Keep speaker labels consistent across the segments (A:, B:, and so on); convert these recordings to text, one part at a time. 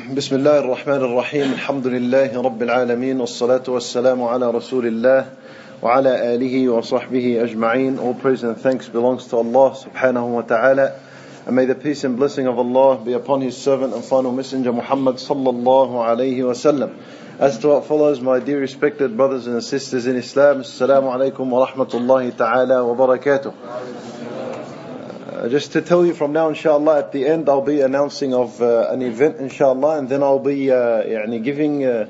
A: بسم الله الرحمن الرحيم الحمد لله رب العالمين والصلاة والسلام على رسول الله وعلى آله وصحبه أجمعين. All praise and thanks belongs to Allah subhanahu wa ta'ala, and may the peace and blessing of Allah be upon His servant and final messenger Muhammad sallallahu alayhi wa sallam. As to what follows, my dear respected brothers and sisters in Islam, Assalamu alaikum wa rahmatullahi ta'ala wa barakatuh. Just to tell you from now, inshallah, at the end I'll be announcing of an event, inshallah, and then I'll be giving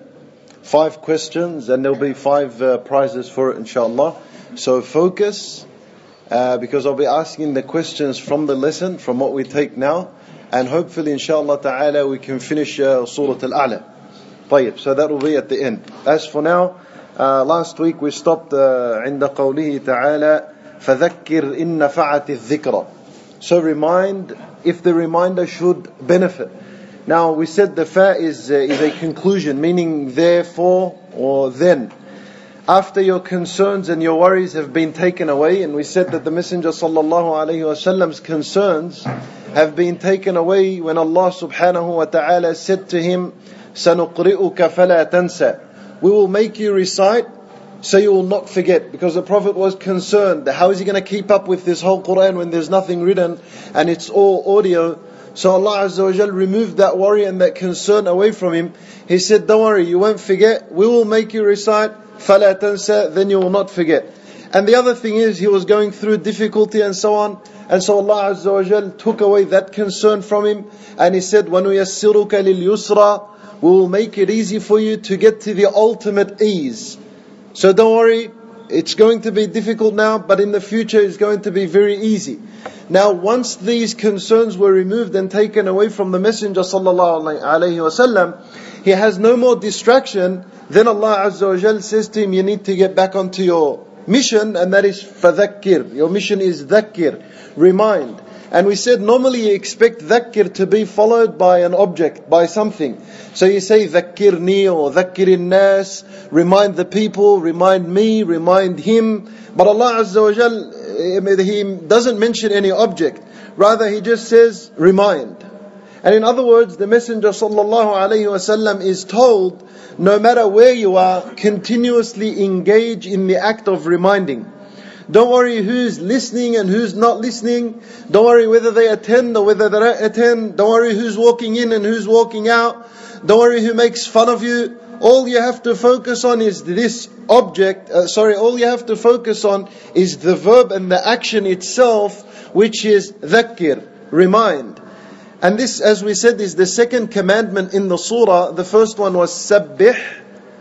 A: 5 questions, and there'll be 5 prizes for it, inshallah. So focus, because I'll be asking the questions from the lesson, from what we take now, and hopefully, inshallah ta'ala, we can finish Surah Al-A'la. طيب, so that will be at the end. As for now, last week we stopped عند قوله تعالى فذكر إن نفعت الذكرى. So remind if the reminder should benefit. Now we said the fa is a conclusion, meaning therefore or then. After your concerns and your worries have been taken away, and we said that the Messenger sallallahu alaihi wasallam's concerns have been taken away when Allah subhanahu wa ta'ala said to him, سَنُقْرِئُكَ فَلَا تَنْسَى. We will make you recite so you will not forget, because the Prophet was concerned that how is he going to keep up with this whole Quran when there's nothing written and it's all audio. So Allah Azza wa Jal removed that worry and that concern away from him. He said, don't worry, you won't forget, we will make you recite فَلَا تَنْسَى, then you will not forget. And the other thing is, he was going through difficulty and so on, and so Allah Azza wa Jal took away that concern from him, and He said, وَنُيَسِّرُكَ لِلْيُسْرَى, we will make it easy for you to get to the ultimate ease. So don't worry, it's going to be difficult now, but in the future it's going to be very easy. Now once these concerns were removed and taken away from the Messenger sallallahu alaihi wasallam, he has no more distraction. Then Allah Azza wa Jal says to him, you need to get back onto your mission, and that is فَذَكِّرْ. Your mission is dhakkir, remind. And we said normally you expect dhakkir to be followed by an object, by something. So you say dhakkirni or dhakkirin nas, remind the people, remind me, remind him. But Allah Azza wa Jal, He doesn't mention any object. Rather He just says remind. And in other words, the Messenger sallallahu alaihi wasallam is told, no matter where you are, continuously engage in the act of reminding. Don't worry who's listening and who's not listening. Don't worry whether they attend or whether they don't attend. Don't worry who's walking in and who's walking out. Don't worry who makes fun of you. All you have to focus on is this object. All you have to focus on is the verb and the action itself, which is dhakkir, remind. And this, as we said, is the second commandment in the surah. The first one was sabbih.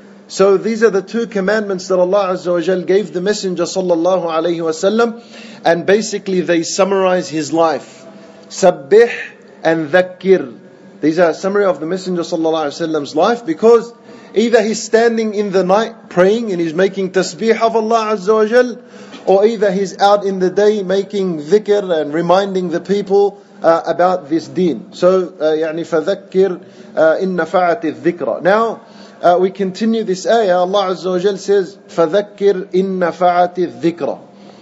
A: So these are the 2 commandments that Allah Azza wa Jal gave the Messenger sallallahu alaihi wasallam, and basically they summarize his life. Sabbih and dhakkir. These are a summary of the Messenger sallallahu alaihi wasallam's life, because either he's standing in the night praying and he's making tasbih of Allah Azza wa Jal, or either he's out in the day making dhikr and reminding the people about this deen. So فَذَكِّرْ إِن نَفَعَتِ الذِّكْرَى. Now we continue this ayah. Allah Azza wa Jal says, فَذَكِّرْ إِن نَفَعَتِ الذِّكْرَى.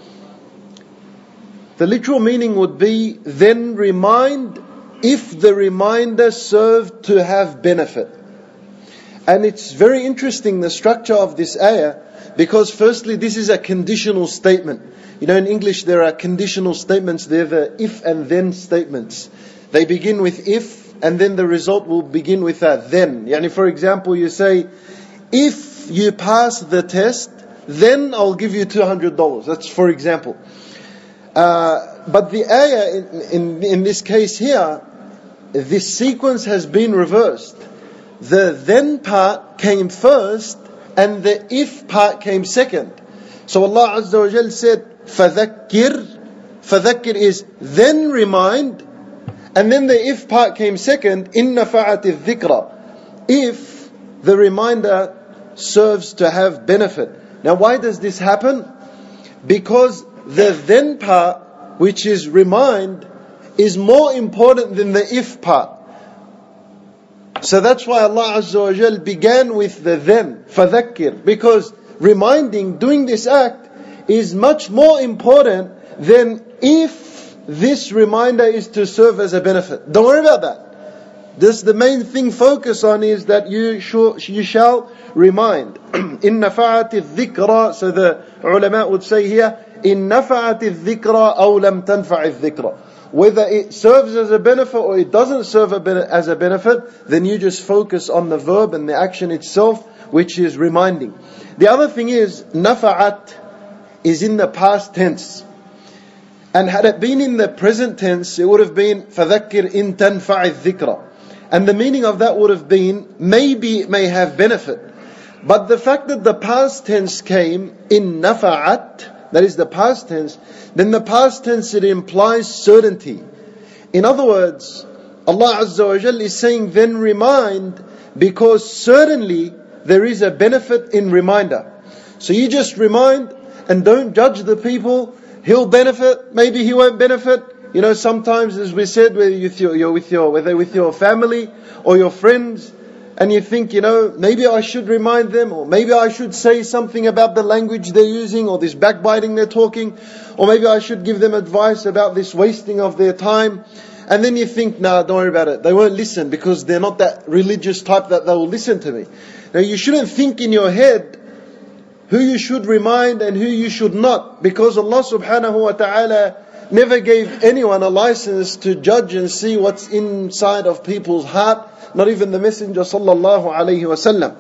A: The literal meaning would be, then remind if the reminder served to have benefit. And it's very interesting, the structure of this ayah, because firstly this is a conditional statement. You know, in English there are conditional statements. They're the if and then statements. They begin with if, and then the result will begin with a then. For example, you say, if you pass the test, then I'll give you $200. That's for example. But the ayah in this case here, this sequence has been reversed. The then part came first, and the if part came second. So Allah Azza wa Jal said, فَذَكِّرْ. فَذَكِّرْ is then remind, and then the if part came second, إِن نَفَعَتِ الذِّكْرَى. If the reminder serves to have benefit. Now why does this happen? Because the then part, which is remind, is more important than the if part. So that's why Allah Azza wa Jal began with the then, فَذَكِّرْ, because reminding, doing this act, is much more important than if this reminder is to serve as a benefit. Don't worry about that. This, the main thing focus on is that you shall remind. إِن نَفَعَتِ الذِّكْرَى. So the ulama would say here, إِن نَفَعَتِ الذِّكْرَى أَوْ لَمْ تَنْفَعِ الذِّكْرَى. Whether it serves as a benefit or it doesn't serve as a benefit, then you just focus on the verb and the action itself, which is reminding. The other thing is, nafa'at is in the past tense. And had it been in the present tense, it would have been فَذَكِّرْ إِن تَنْفَعِ الذِّكْرَى. And the meaning of that would have been, maybe it may have benefit. But the fact that the past tense came in nafa'at, that is the past tense, then the past tense, it implies certainty. In other words, Allah Azza wa Jal is saying, then remind, because certainly there is a benefit in reminder. So you just remind and don't judge the people. He'll benefit, maybe he won't benefit. You know, sometimes, as we said, whether you're with your family or your friends, and you think, you know, maybe I should remind them, or maybe I should say something about the language they're using, or this backbiting they're talking, or maybe I should give them advice about this wasting of their time. And then you think, nah, don't worry about it. They won't listen because they're not that religious type that they will listen to me. Now, you shouldn't think in your head who you should remind and who you should not, because Allah subhanahu wa ta'ala never gave anyone a license to judge and see what's inside of people's heart, not even the Messenger sallallahu alayhi wasallam.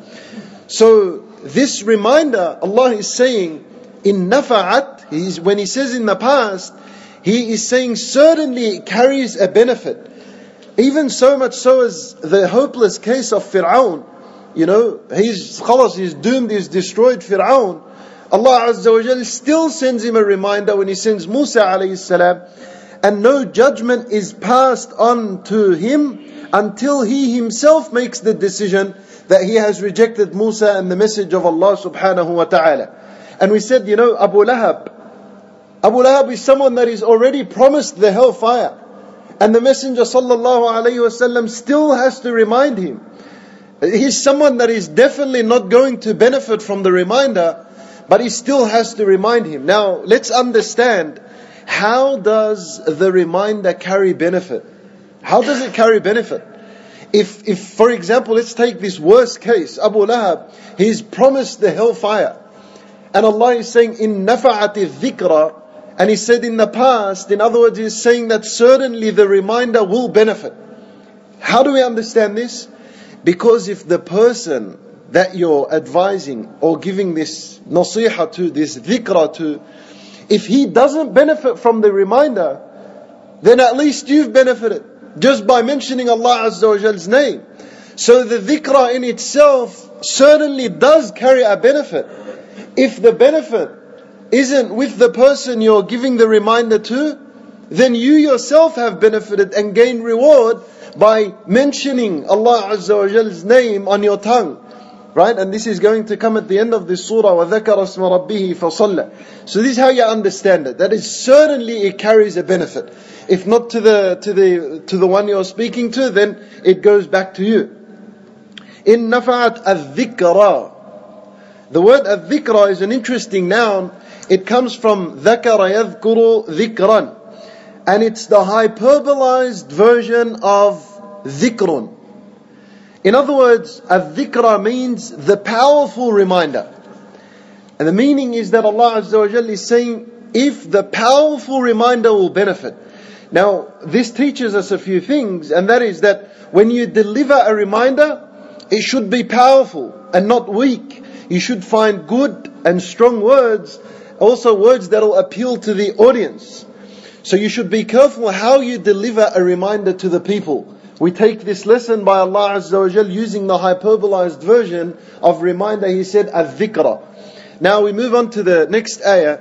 A: So this reminder, Allah is saying, in nafa'at, when He says in the past, He is saying certainly it carries a benefit. Even so much so as the hopeless case of Fir'aun. You know, he's doomed, he's destroyed, Fir'aun. Allah Azza wa Jal still sends him a reminder when He sends Musa alayhi salam, and no judgment is passed on to him until he himself makes the decision that he has rejected Musa and the message of Allah subhanahu wa ta'ala. And we said, you know, Abu Lahab is someone that is already promised the hellfire, and the Messenger sallallahu alayhi wasallam still has to remind him. He's someone that is definitely not going to benefit from the reminder, but he still has to remind him. Now, let's understand, how does the reminder carry benefit? How does it carry benefit? If for example, let's take this worst case, Abu Lahab, he's promised the hellfire. And Allah is saying, in nafa'ati dhikra, and He said in the past, in other words, He's saying that certainly the reminder will benefit. How do we understand this? Because if the person that you're advising or giving this nasiha to, this dhikra to, if he doesn't benefit from the reminder, then at least you've benefited just by mentioning Allah Azza wa Jal's name. So the dhikra in itself certainly does carry a benefit. If the benefit isn't with the person you're giving the reminder to, then you yourself have benefited and gained reward by mentioning Allah Azza wa Jal's name on your tongue. Right? And this is going to come at the end of this surah, وَذَكَرَ اسْمَ رَبِّهِ فَصَلَّى. So this is how you understand it. That is, certainly it carries a benefit. If not to the one you're speaking to, then it goes back to you. In nafa'at al-dhikra. The word al-dhikra is an interesting noun. It comes from ذَكَرَ يَذْكُرُ ذِكْرًا. And it's the hyperbolized version of dhikrun. In other words, al-dhikra means the powerful reminder. And the meaning is that Allah Azza wa Jalla is saying, if the powerful reminder will benefit. Now, this teaches us a few things, and that is that when you deliver a reminder, it should be powerful and not weak. You should find good and strong words, also words that will appeal to the audience. So you should be careful how you deliver a reminder to the people. We take this lesson by Allah Azza wa Jal using the hyperbolized version of reminder. He said, al-dhikra. Now we move on to the next ayah.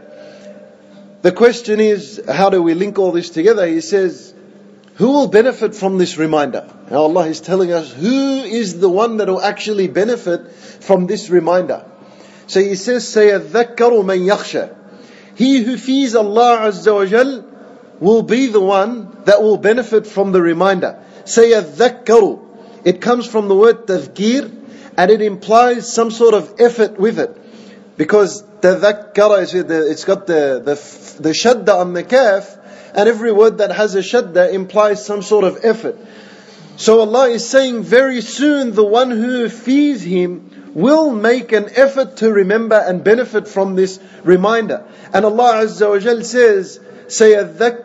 A: The question is, how do we link all this together? He says, who will benefit from this reminder? Now Allah is telling us who is the one that will actually benefit from this reminder. So He says, سَيَذَّكَّرُ مَنْ يَخْشَى. He who fears Allah Azza wa Jal will be the one that will benefit from the reminder. سَيَذَّكَّرُ. It comes from the word tadhkir, and it implies some sort of effort with it. Because tadhakkara, it's got the shadda on the kaf, and every word that has a shadda implies some sort of effort. So Allah is saying very soon the one who fears Him will make an effort to remember and benefit from this reminder. And Allah Azza wa Jal says, سَيَذَّكَّرُ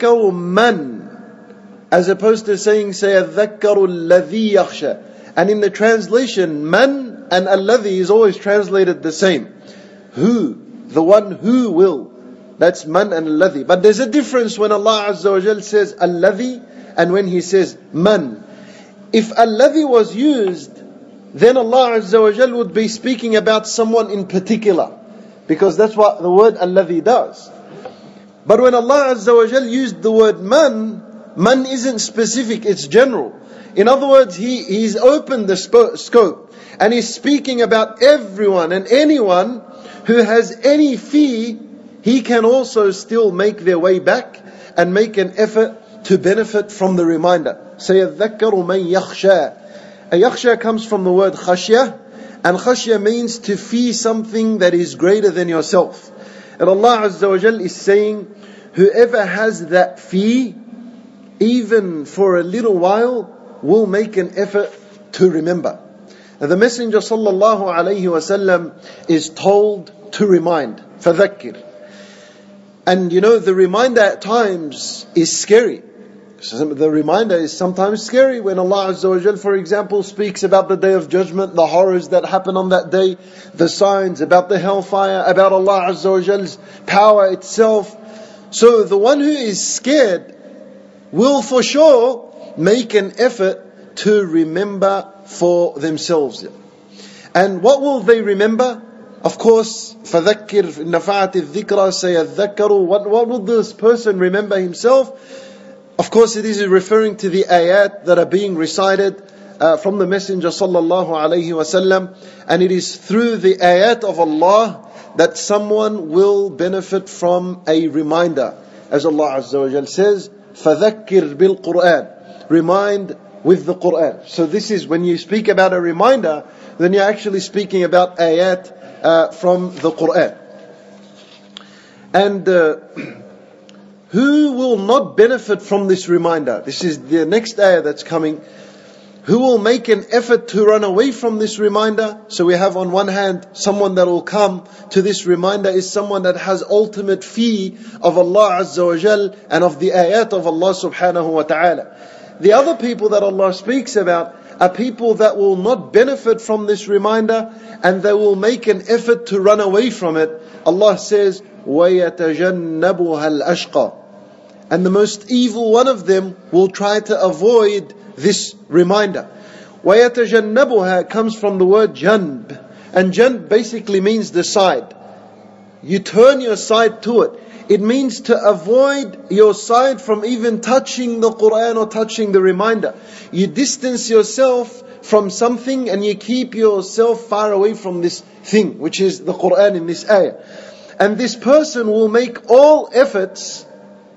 A: مَنْ, as opposed to saying سَيَذَّكَّرُ الَّذِي يَخْشَى. And in the translation, man and alladhi is always translated the same. Who, the one who will. That's man and alladhi. But there's a difference when Allah Azza wa Jal says alladhi and when He says man. If alladhi was used, then Allah Azza wa Jal would be speaking about someone in particular, because that's what the word alladhi does. But when Allah Azza wa Jal used the word man isn't specific, it's general. In other words, He's opened the scope, and He's speaking about everyone and anyone who has any fear. He can also still make their way back and make an effort to benefit from the reminder. سَيَذَّكَّرُ مَنْ يَخْشَى. A yakhsha comes from the word khashya, and khashya means to fear something that is greater than yourself. And Allah Azza wa Jal is saying, whoever has that fear, even for a little while, will make an effort to remember. And the Messenger sallallahu alayhi wasallam is told to remind, فَذَكِّرْ. And you know, the reminder at times is scary. The reminder is sometimes scary when Allah Azza wa Jal, for example, speaks about the Day of Judgment, the horrors that happen on that day, the signs about the hellfire, about Allah Azza wa Jal's power itself. So the one who is scared will for sure make an effort to remember for themselves. And what will they remember? Of course, فَذَكِّرْ نَفَعَتِ الذِّكْرَى سَيَذَّكَّرُ. What will this person remember himself? Of course, it is referring to the ayat that are being recited from the Messenger sallallahu alaihi wasallam, and it is through the ayat of Allah that someone will benefit from a reminder. As Allah Azza wa Jal says, فَذَكِّرْ بِالْقُرْآنِ. Remind with the Qur'an. So this is, when you speak about a reminder, then you're actually speaking about ayat from the Qur'an. And who will not benefit from this reminder? This is the next ayah that's coming. Who will make an effort to run away from this reminder? So we have on one hand, someone that will come to this reminder is someone that has ultimate fear of Allah Azza wa Jal and of the ayat of Allah subhanahu wa ta'ala. The other people that Allah speaks about are people that will not benefit from this reminder, and they will make an effort to run away from it. Allah says, وَيَتَجَنَّبُهَا الْأَشْقَى. And the most evil one of them will try to avoid this reminder. وَيَتَجَنَّبُهَا comes from the word janb. And janb basically means the side. You turn your side to it. It means to avoid your side from even touching the Qur'an or touching the reminder. You distance yourself from something and you keep yourself far away from this thing, which is the Qur'an in this ayah. And this person will make all efforts,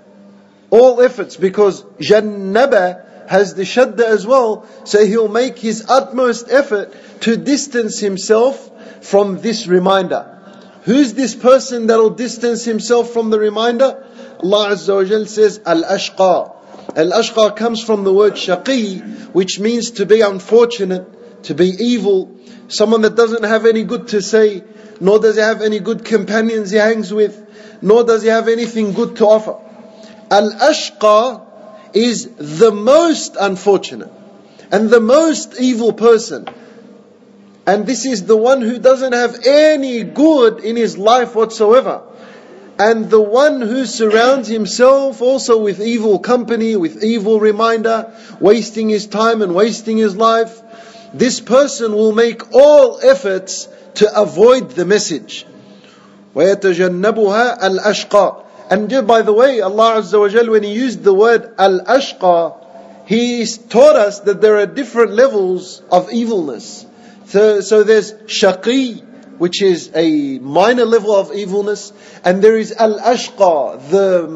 A: because jannaba has the shadda as well, so he'll make his utmost effort to distance himself from this reminder. Who's this person that will distance himself from the reminder? Allah Azza wa Jal says, Al-Ashqa. Al-Ashqa comes from the word shaqi, which means to be unfortunate, to be evil, someone that doesn't have any good to say, nor does he have any good companions he hangs with, nor does he have anything good to offer. Al-Ashqa is the most unfortunate and the most evil person. And this is the one who doesn't have any good in his life whatsoever. And the one who surrounds himself also with evil company, with evil reminder, wasting his time and wasting his life. This person will make all efforts to avoid the message. وَيَتَجَنَّبُهَا الْأَشْقَى. And by the way, Allah Azza wa Jal, when He used the word al-ashqa, He taught us that there are different levels of evilness. So there's shaqi, which is a minor level of evilness, and there is al-ashqa,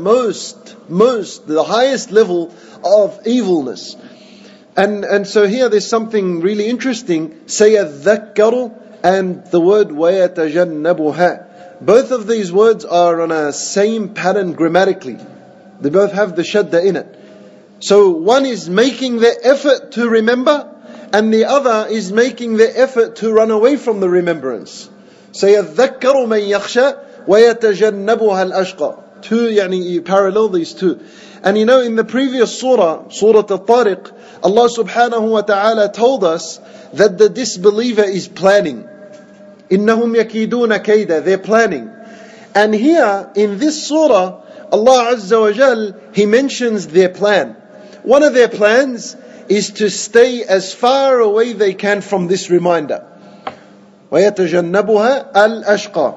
A: the highest level of evilness. And so here there's something really interesting. سَيَذَّكَّرُ and the word وَيَتَجَنَّبُهَا. Both of these words are on a same pattern grammatically. They both have the shadda in it.
B: So one is making the effort to remember, and the other is making the effort to run away from the remembrance. سَيَذَّكَّرُ مَنْ يَخْشَى وَيَتَجَنَّبُهَا الْأَشْقَى. Two, you parallel these two. And in the previous surah, Surah Al-Tariq, Allah subhanahu wa ta'ala told us that the disbeliever is planning. إِنَّهُمْ يَكِيدُونَ كَيْدًا. They're planning. And here, in this surah, Allah Azza wa Jal, He mentions their plan. One of their plans is to stay as far away they can from this reminder. وَيَتَجَنَّبُهَا الْأَشْقَى.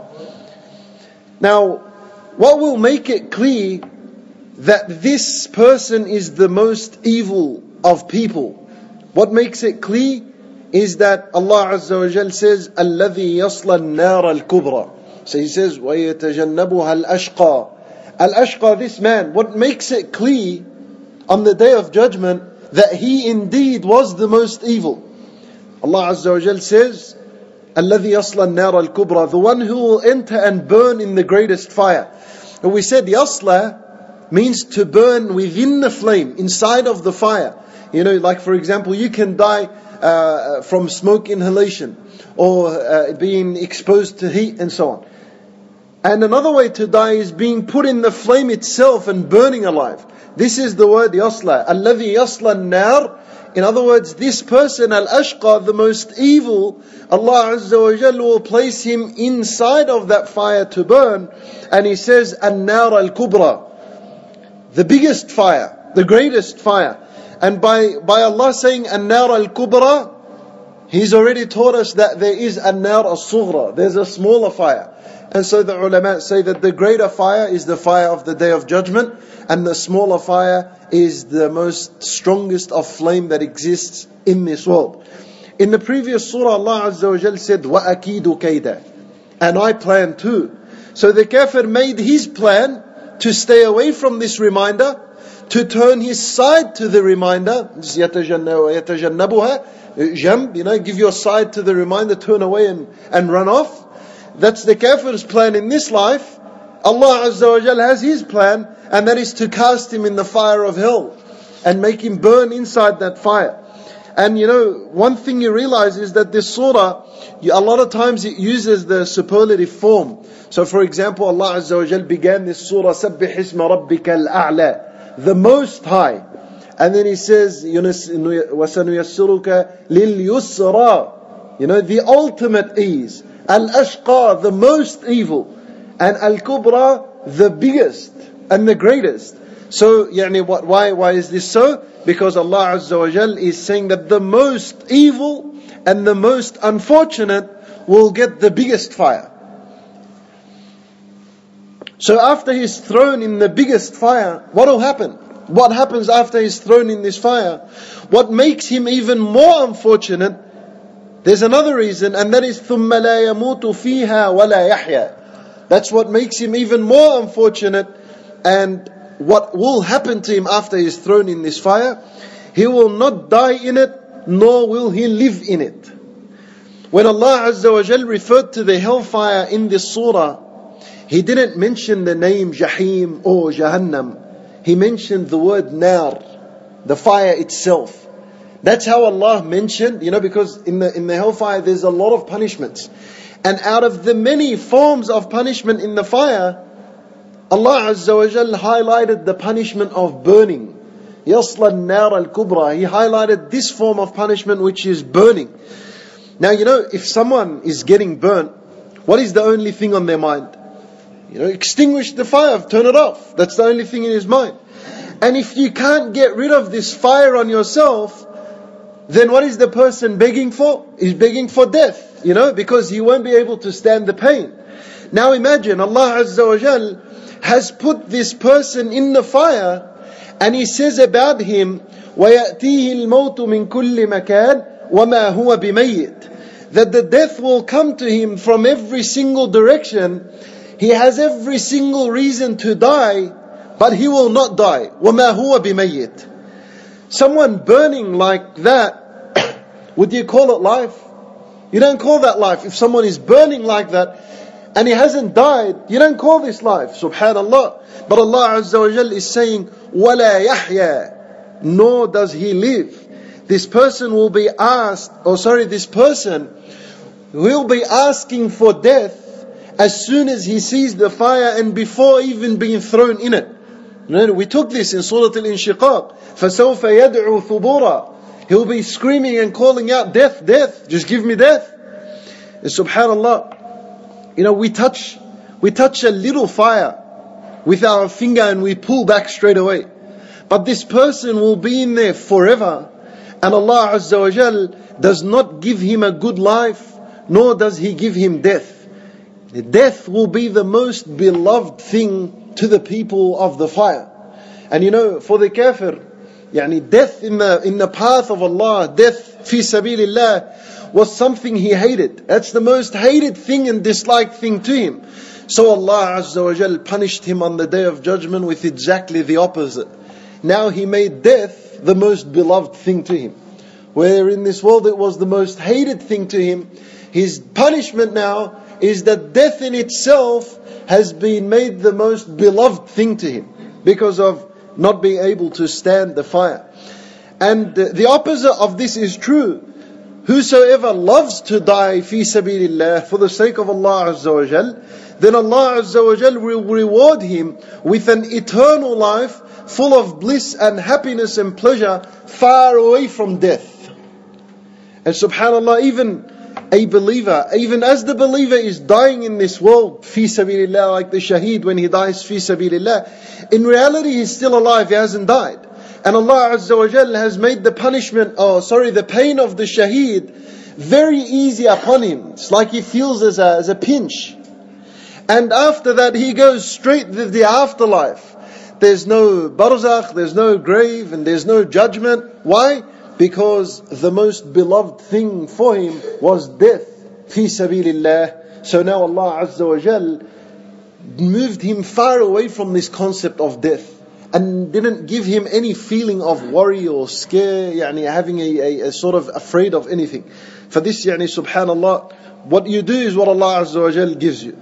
B: Now, what will make it clear that this person is the most evil of people? What makes it clear is that Allah Azza wa Jal says, الَّذِي يَصْلَى النَّارَ الْكُبْرَى. So He says, وَيَتَجَنَّبُهَا الْأَشْقَى. Al-Ashqa, this man, what makes it clear on the Day of Judgment that he indeed was the most evil? Allah Azza wa Jal says, الَّذِي يَصْلَى النَّارَ الْكُبْرَى. The one who will enter and burn in the greatest fire. And we said Yasla means to burn within the flame, inside of the fire. Like for example, you can die from smoke inhalation, or being exposed to heat and so on. And another way to die is being put in the flame itself and burning alive. This is the word yasla. الَّذِي يَصْلَى النَّارِ. In other words, this person, al-ashqa, the most evil, Allah Azza wa Jalla will place him inside of that fire to burn. And He says, an-nar al-kubra, the biggest fire, the greatest fire. And by Allah saying an-nar al-kubra, He's already taught us that there is an-nar al-sughra, there's a smaller fire. And so the ulama say that the greater fire is the fire of the Day of Judgment, and the smaller fire is the most strongest of flame that exists in this world. In the previous surah, Allah Azza wa Jal said, وَأَكِيدُ كَيْدًا. And I plan too. So the kafir made his plan to stay away from this reminder, to turn his side to the reminder. يَتَجَنَّبُهَا, give your side to the reminder, turn away and run off. That's the kafir's plan in this life. Allah Azza wa Jal has His plan, and that is to cast him in the fire of hell and make him burn inside that fire. And one thing you realize is that this surah, a lot of times it uses the superlative form. So for example, Allah Azza wa Jal began this surah, سَبِّحِ اسْمَ رَبِّكَ الْأَعْلَى, the most high. And then He says, وَسَنُيَسِّرُكَ لِلْيُسْرَى, the ultimate ease. Al-Ashqa, the most evil. And Al-Kubra, the biggest and the greatest. So, why is this so? Because Allah Azza wa Jal is saying that the most evil and the most unfortunate will get the biggest fire. So after he's thrown in the biggest fire, what will happen? What happens after he's thrown in this fire? What makes him even more unfortunate? There's another reason, and that is ثُمَّ لَا يَمُوتُ فِيهَا وَلَا يَحْيَا. That's what makes him even more unfortunate. And what will happen to him after he is thrown in this fire? He will not die in it, nor will he live in it. When Allah Azza wa Jal referred to the hellfire in this surah, He didn't mention the name Jahim or Jahannam. He mentioned the word Nar, the fire itself. That's how Allah mentioned, because in the hellfire there's a lot of punishments. And out of the many forms of punishment in the fire, Allah Azza wa Jal highlighted the punishment of burning. يَصْلَى النَّارَ الْكُبْرَى. He highlighted this form of punishment, which is burning. Now, if someone is getting burnt, what is the only thing on their mind? Extinguish the fire, turn it off. That's the only thing in his mind. And if you can't get rid of this fire on yourself, then what is the person begging for? He's begging for death, because he won't be able to stand the pain. Now imagine, Allah Azza wa Jal has put this person in the fire, and He says about him, وَيَأْتِيهِ الْمَوْتُ مِنْ كُلِّ مَكَانٍ وَمَا هُوَ بِمَيِّتٍ. That the death will come to him from every single direction. He has every single reason to die, but he will not die. وَمَا هُوَ بِمَيِّتٍ. Someone burning like that, would you call it life? You don't call that life. If someone is burning like that and he hasn't died, you don't call this life. Subhanallah. But Allah Azza wa Jal is saying, وَلَا يَحْيَا. nor does he live. This person will be this person will be asking for death as soon as he sees the fire and before even being thrown in it. We took this in Surah Al-Inshiqaq. فَسَوْفَ يَدْعُو ثُبُورًا. He'll be screaming and calling out, death, death, just give me death. And subhanallah, we touch a little fire with our finger and we pull back straight away. But this person will be in there forever, and Allah Azza wa Jal does not give him a good life, nor does He give him death. Death will be the most beloved thing to the people of the fire. And for the kafir, death in the path of Allah, death fi sabilillah, was something he hated. That's the most hated thing and disliked thing to him. So Allah Azza wa Jal punished him on the Day of Judgment with exactly the opposite. Now He made death the most beloved thing to him. Where in this world it was the most hated thing to him, his punishment now is that death in itself has been made the most beloved thing to him because of not being able to stand the fire. And the opposite of this is true. Whosoever loves to die fi sabilillah, for the sake of Allah Azza wa Jal, then Allah Azza wa Jal will reward him with an eternal life full of bliss and happiness and pleasure, far away from death. And subhanallah, even a believer, even as the believer is dying in this world, fi sabilillah, like the shaheed when he dies fi sabilillah, in reality he's still alive, he hasn't died. And Allah Azza wa Jal has made the the pain of the shaheed very easy upon him. It's like he feels as a pinch. And after that he goes straight to the afterlife. There's no barzakh, there's no grave, and there's no judgment. Why? Because the most beloved thing for him was death, fi sabilillah. So now Allah Azza wa Jal moved him far away from this concept of death, and didn't give him any feeling of worry or scare, having a sort of afraid of anything. For this, subhanallah, what you do is what Allah Azza wa Jal gives you.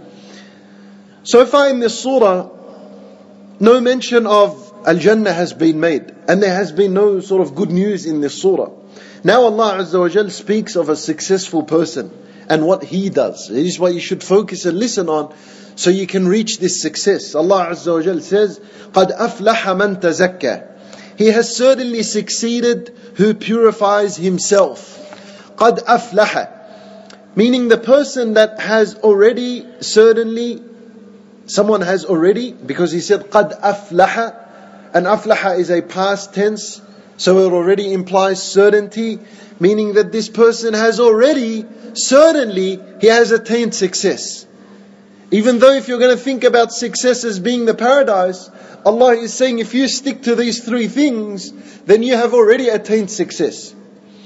B: So far in this surah, no mention of Al-Jannah has been made, and there has been no sort of good news in this surah. Now Allah Azza wa Jal speaks of a successful person and what he does. It is what you should focus and listen on, so you can reach this success. Allah Azza wa Jal says, قَدْ أَفْلَحَ مَنْ تَزَكَّى. He has certainly succeeded who purifies himself. قَدْ أَفْلَحَ, meaning the person that has already, someone has already, because he said قَدْ أَفْلَحَ, and aflaha is a past tense, so it already implies certainty, meaning that this person has already, certainly, he has attained success. Even though if you're going to think about success as being the paradise, Allah is saying if you stick to these three things, then you have already attained success.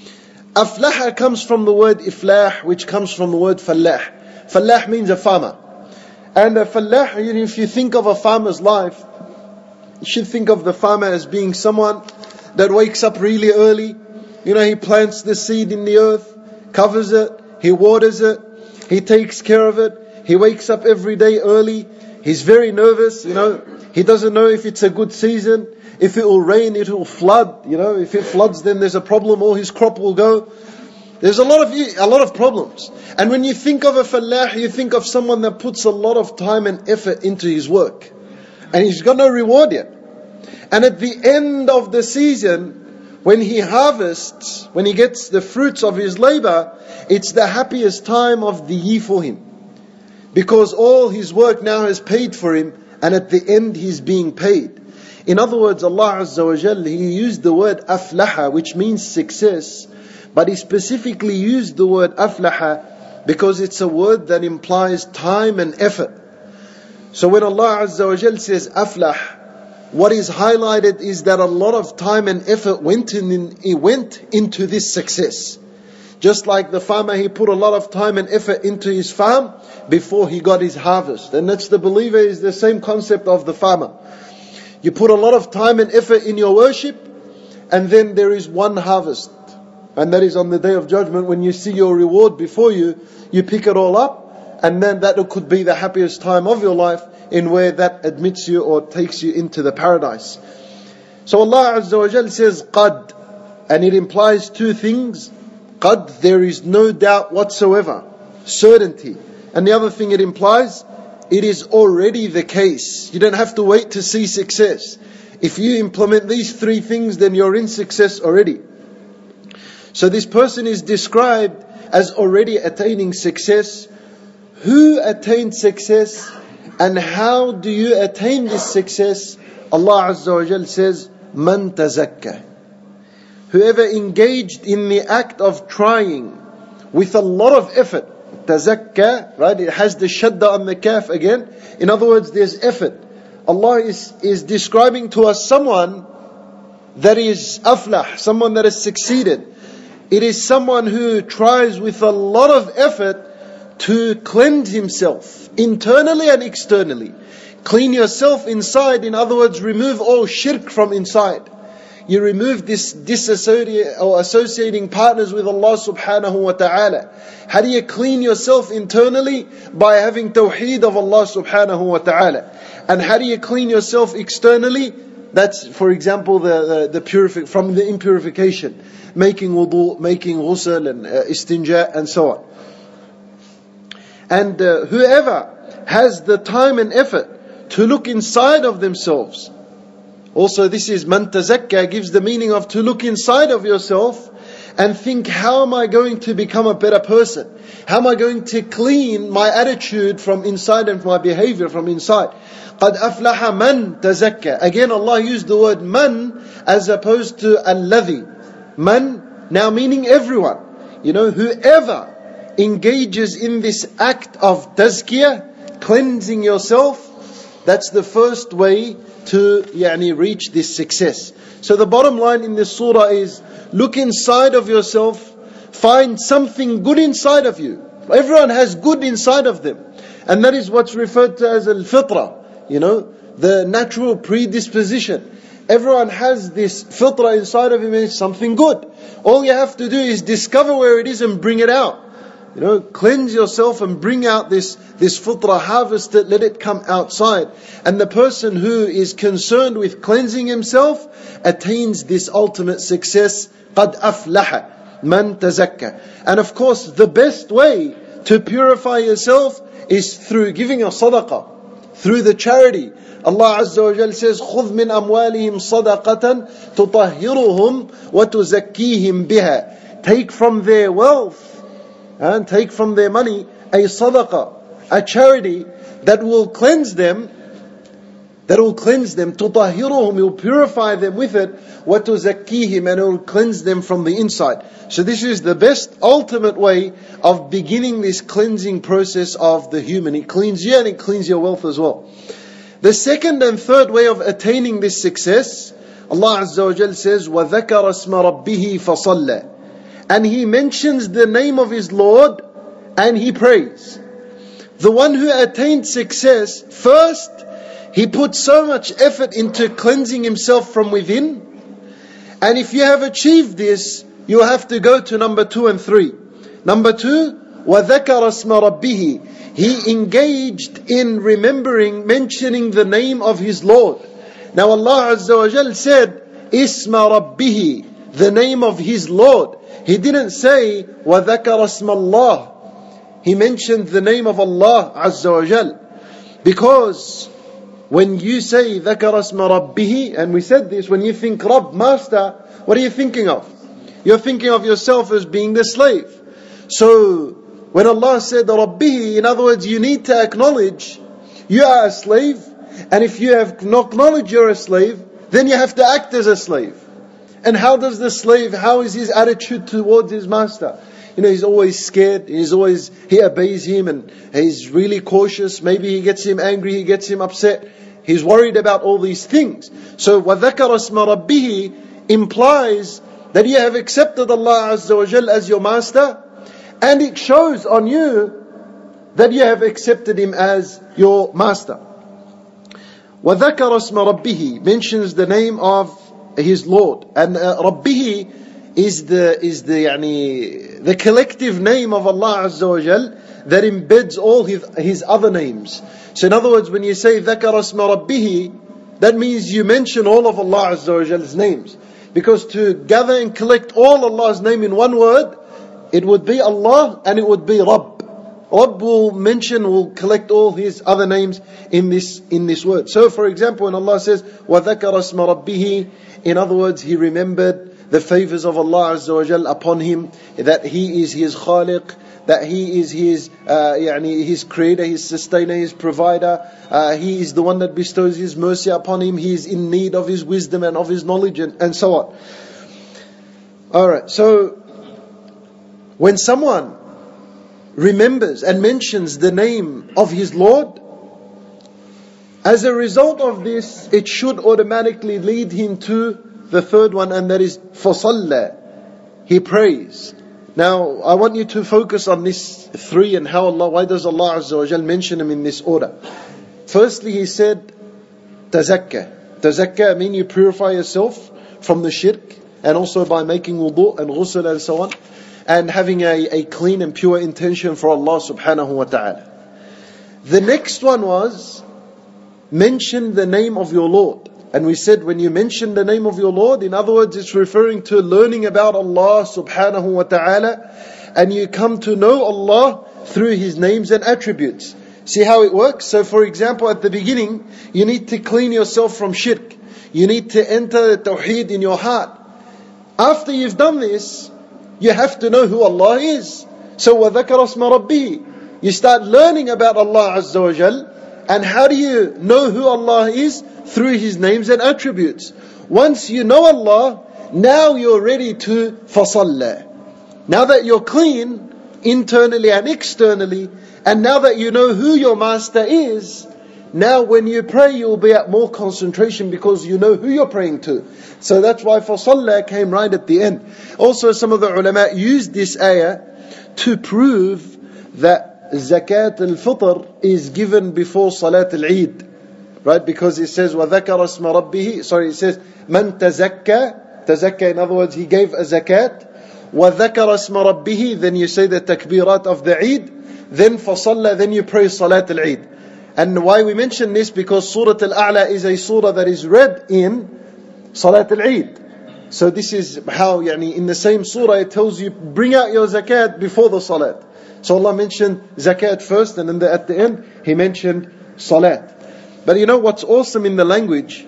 B: Aflaha comes from the word iflah, which comes from the word fallah. Fallah means a farmer. And a fallah, if you think of a farmer's life, you should think of the farmer as being someone that wakes up really early. He plants the seed in the earth, covers it, he waters it, he takes care of it. He wakes up every day early. He's very nervous, He doesn't know if it's a good season. If it will rain, it will flood. If it floods, then there's a problem, or his crop will go. There's a lot of problems. And when you think of a fallah, you think of someone that puts a lot of time and effort into his work. And he's got no reward yet. And at the end of the season, when he harvests, when he gets the fruits of his labor, it's the happiest time of the year for him. Because all his work now has paid for him, and at the end he's being paid. In other words, Allah Azza wa Jal, He used the word aflaha, which means success, but He specifically used the word aflaha because it's a word that implies time and effort. So when Allah Azza wa Jal says aflah, what is highlighted is that a lot of time and effort went into this success. Just like the farmer, he put a lot of time and effort into his farm before he got his harvest. And that's the believer, is the same concept of the farmer. You put a lot of time and effort in your worship, and then there is one harvest. And that is on the Day of Judgment, when you see your reward before you, you pick it all up, and then that could be the happiest time of your life, in where that admits you or takes you into the paradise. So Allah Azza wa Jal says qad, and it implies two things. Qad, there is no doubt whatsoever, certainty. And the other thing it implies, it is already the case. You don't have to wait to see success. If you implement these three things, then you're in success already. So this person is described as already attaining success. Who attained success and how do you attain this success? Allah Azza wa Jal says, Man tazakka. Whoever engaged in the act of trying with a lot of effort. Tazakka, right? It has the shadda on the kaf again. In other words, there's effort. Allah is describing to us someone that is aflah, someone that has succeeded. It is someone who tries with a lot of effort to cleanse himself, internally and externally. Clean yourself inside, in other words, remove all shirk from inside. You remove this associating partners with Allah subhanahu wa ta'ala. How do you clean yourself internally? By having tawheed of Allah subhanahu wa ta'ala. And how do you clean yourself externally? That's, for example, the from the impurification. Making wudu, making ghusl and istinja and so on. And whoever has the time and effort to look inside of themselves. Also, this is man tazakka, gives the meaning of to look inside of yourself and think, how am I going to become a better person? How am I going to clean my attitude from inside and my behavior from inside? قَدْ أَفْلَحَ مَنْ تَزَكَّى. Again, Allah used the word man as opposed to alladhi. Man, now meaning everyone. You know, whoever engages in this act of tazkiyah, cleansing yourself, that's the first way to reach this success. So the bottom line in this surah is, look inside of yourself, find something good inside of you. Everyone has good inside of them. And that is what's referred to as al-fitra. The natural predisposition. Everyone has this fitra inside of him, and it's something good. All you have to do is discover where it is and bring it out. Cleanse yourself and bring out this fitra, harvest it, let it come outside. And the person who is concerned with cleansing himself attains this ultimate success. قَدْ أَفْلَحَ مَنْ تَزَكَّى. And of course, the best way to purify yourself is through giving a sadaqah, through the charity. Allah Azza wa Jal says, خُذْ مِنْ أَمْوَالِهِمْ صَدَقَةً تُطَهِّرُهُمْ وَتُزَكِّيهِمْ بِهَا. Take from their wealth and take from their money a sadaqah, a charity that will cleanse them, تُطَهِّرُهُمْ, you'll purify them with it, وَتُزَكِّيهِمْ, and it will cleanse them from the inside. So this is the best ultimate way of beginning this cleansing process of the human. It cleans you and it cleans your wealth as well. The second and third way of attaining this success, Allah Azza wa Jal says, وَذَكَرَ اسْمَ رَبِّهِ فَصَلَّى. And he mentions the name of his Lord and he prays. The one who attained success, first, he put so much effort into cleansing himself from within. And if you have achieved this, you have to go to number 2 and 3. Number 2, وَذَكَرَ اسْمَ رَبِّهِ. He engaged in mentioning the name of his Lord. Now Allah Azza wa Jal said, Isma Rabbihi, the name of his Lord. He didn't say, وَذَكَرَ اسْمَ اللَّهِ. He mentioned the name of Allah Azza wa Jal. Because when you say ذَكَرَ اسْمَ رَبِّهِ, and we said this, when you think Rabb, Master, what are you thinking of? You're thinking of yourself as being the slave. So, when Allah said Rabbihi, in other words, you need to acknowledge you are a slave. And if you have not acknowledged you're a slave, then you have to act as a slave. And how is his attitude towards his master? He's always scared, he obeys him and he's really cautious. Maybe he gets him angry, he gets him upset. He's worried about all these things. So, وَذَكَرَ اسْمَ رَبِّهِ implies that you have accepted Allah Azza wa Jal as your master. And it shows on you that you have accepted Him as your master. وَذَكَرَ اسْمَ رَبِّهِ mentions the name of his Lord. And Rabbihi is the collective name of Allah Azza wa Jal that embeds all his other names. So in other words, when you say ذَكَرَ اسْمَ رَبِّهِ, that means you mention all of Allah Azza wa Jall's names. Because to gather and collect all Allah's name in one word, it would be Allah and it would be Rabb. Rabb will collect all His other names in this word. So for example, when Allah says, وَذَكَرَ اسْمَ رَبِّهِ, in other words, He remembered the favors of Allah Azza wa Jal upon him, that He is his Khaliq, that He is His creator, His sustainer, His provider. He is the one that bestows His mercy upon him. He is in need of His wisdom and of His knowledge and so on. Alright, so when someone remembers and mentions the name of his Lord, as a result of this, it should automatically lead him to the third one, and that is فَصَلَّى, he prays. Now, I want you to focus on these three and why does Allah Azza wa Jal mention them in this order. Firstly, He said, تَزَكَّى. تَزَكَّى, I mean you purify yourself from the shirk, and also by making wudu and ghusl and so on, and having a clean and pure intention for Allah subhanahu wa ta'ala. The next one was, mention the name of your Lord. And we said when you mention the name of your Lord, in other words, it's referring to learning about Allah subhanahu wa ta'ala, and you come to know Allah through His names and attributes. See how it works? So for example, at the beginning, you need to clean yourself from shirk. You need to enter the tawheed in your heart. After you've done this, you have to know who Allah is. So وَذَكَرَ اسْمَ رَبِّهِ, you start learning about Allah Azza wa Jal. And how do you know who Allah is? Through His names and attributes. Once you know Allah, now you're ready to فَصَلَّى. Now that you're clean, internally and externally, and now that you know who your Master is, now when you pray, you'll be at more concentration because you know who you're praying to. So that's why فَصَلَّى came right at the end. Also, some of the ulama used this ayah to prove that Zakat al-Fitr is given before Salat al-Eid. Right? Because it says, وَذَكَرَ اسْمَ رَبِّهِ, it says, مَنْ تَزَكَّى. Tazakka, in other words, he gave a zakat. وَذَكَرَ اسْمَ رَبِّهِ, then you say the takbirat of the Eid. Then فَصَلَّى, then you pray Salat al-Eid. And why we mention this? Because Surah Al-A'la is a surah that is read in Salat al-Eid. So this is how, in the same surah it tells you, bring out your zakat before the salat. So Allah mentioned zakat first, and then at the end He mentioned salat. But you know what's awesome in the language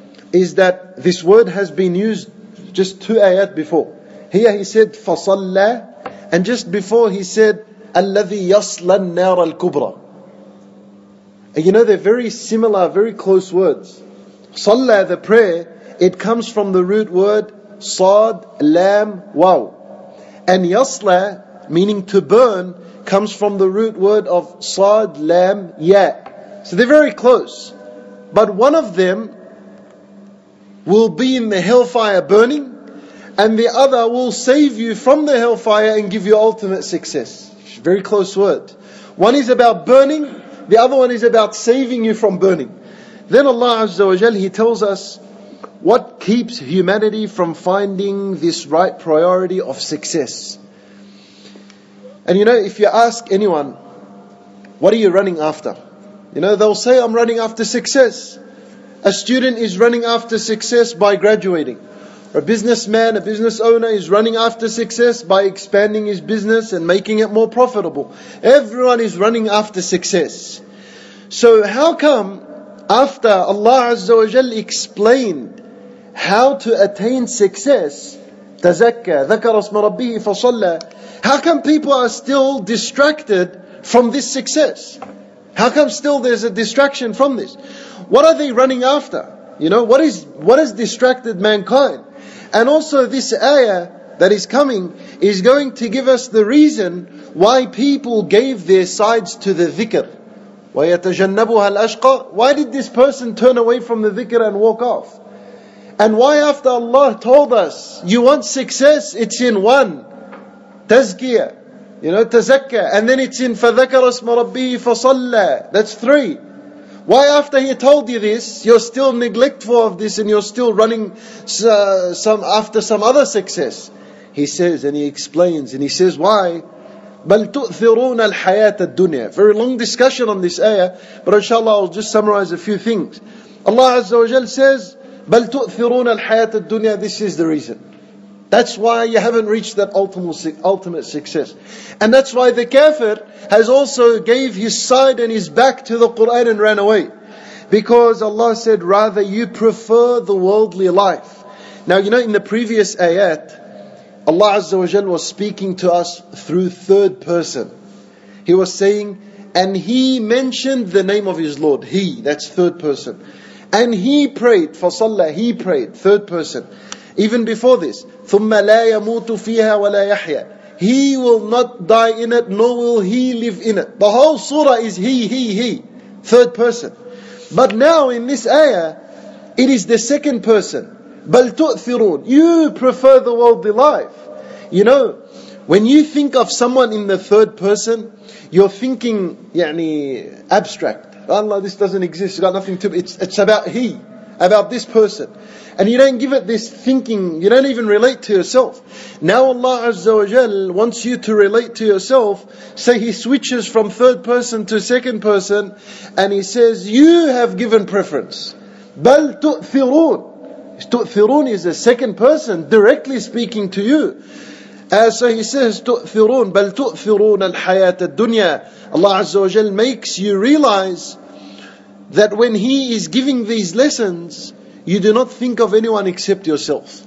B: is that this word has been used just 2 ayat before. Here He said فَصَلَّى, and just before He said الَّذِي يَصْلَى النَّارَ الْكُبْرَى. And they're very similar, very close words. Salah, the prayer, it comes from the root word Sad, Lam, Waw. And Yasla, meaning to burn, comes from the root word of Sad, Lam, Ya. So they're very close. But one of them will be in the hellfire burning, and the other will save you from the hellfire and give you ultimate success. Very close word. One is about burning, the other one is about saving you from burning. Then Allah Azza wa Jal, He tells us what keeps humanity from finding this right priority of success. And if you ask anyone, what are you running after? They'll say, I'm running after success. A student is running after success by graduating. A businessman, a business owner is running after success by expanding his business and making it more profitable. Everyone is running after success. So how come after Allah Azza wa Jal explained how to attain success, تَزَكَّى, ذَكَرَ اسْمَ رَبِّهِ فَصَلَّى, how come people are still distracted from this success? How come still there's a distraction from this? What are they running after? What has distracted mankind? And also this ayah that is coming is going to give us the reason why people gave their sides to the dhikr. وَيَتَجَنَّبُهَا الْأَشْقَى. Why did this person turn away from the dhikr and walk off? And why after Allah told us, you want success, it's in 1, tazkiyah, tazakka, and then it's in فَذَكَرَ اسْمَ رَبِّهِ فَصَلَّى, that's 3. Why after He told you this, you're still neglectful of this and you're still running after some other success? He says, and He explains, and He says why? بَلْ تُؤْثِرُونَ الْحَيَاةَ الدُّنْيَا. Very long discussion on this ayah, but inshallah I'll just summarize a few things. Allah Azza wa Jal says, بَلْ تُؤْثِرُونَ الْحَيَاةَ الدُّنْيا. This is the reason. That's why you haven't reached that ultimate success. And that's why the kafir has also gave his side and his back to the Qur'an and ran away. Because Allah said, rather you prefer the worldly life. Now you know in the previous ayat, Allah Azza wa Jal was speaking to us through third person. He was saying, and he mentioned the name of his Lord. He, that's third person. And he prayed, فَصَلَّى, he prayed, third person. Even before this, ثُمَّ لَا يَمُوتُ فِيهَا وَلَا يَحْيَى. He will not die in it, nor will he live in it. The whole surah is he, third person. But now in this ayah, it is the second person. بَلْ تُؤْثِرُونَ. You prefer the worldly life. You know, when you think of someone in the third person, you're thinking, abstract. Allah, this doesn't exist. It's got nothing to. It's about he, about this person, and you don't give it this thinking. You don't even relate to yourself. Now Allah Azza wa Jal wants you to relate to yourself. So He switches from third person to second person, and He says, you have given preference. بَلْ تُؤْثِرُونَ. تُؤْثِرُونَ is the second person directly speaking to you. So He says, تُؤْثِرُونَ بَلْ تُؤْثِرُونَ الْحَيَاةَ الدُّنْيَا. Allah Azza wa Jal makes you realize that when He is giving these lessons, you do not think of anyone except yourself.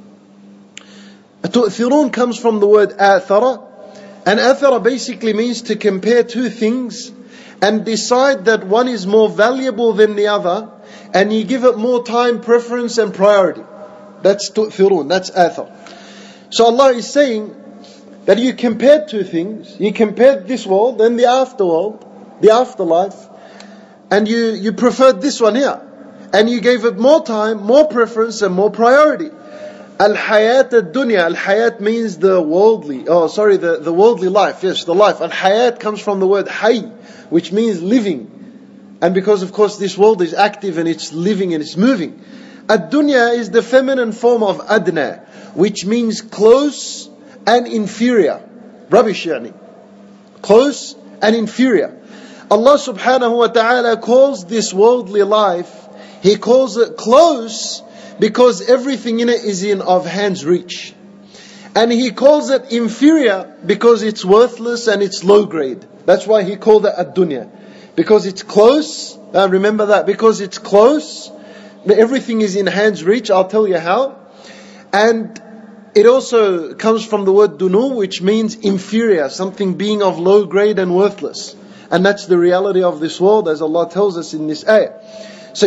B: تُؤْثِرُونَ comes from the word آثَرَ. And آثَرَ basically means to compare two things and decide that one is more valuable than the other, and you give it more time, preference and priority. That's تُؤْثِرُونَ, that's آثَرَ. So Allah is saying that you compared two things. You compared this world and the afterworld, the afterlife, and you preferred this one here. And you gave it more time, more preference and more priority. Al-Hayat al-Dunya. Al-Hayat means the worldly, the worldly life. Yes, the life. Al-Hayat comes from the word Hay, which means living. And because of course this world is active and it's living and it's moving. Ad-Dunya is the feminine form of Adna, which means close and inferior. Rubbish yani. Close and inferior. Allah subhanahu wa ta'ala calls this worldly life, He calls it close because everything in it is of hand's reach. And He calls it inferior because it's worthless and it's low grade. That's why He called it ad-dunya. Because it's close, remember that, because it's close, everything is in hand's reach. I'll tell you how. And it also comes from the word dunu, which means inferior, something being of low grade and worthless. And that's the reality of this world, as Allah tells us in this ayah. So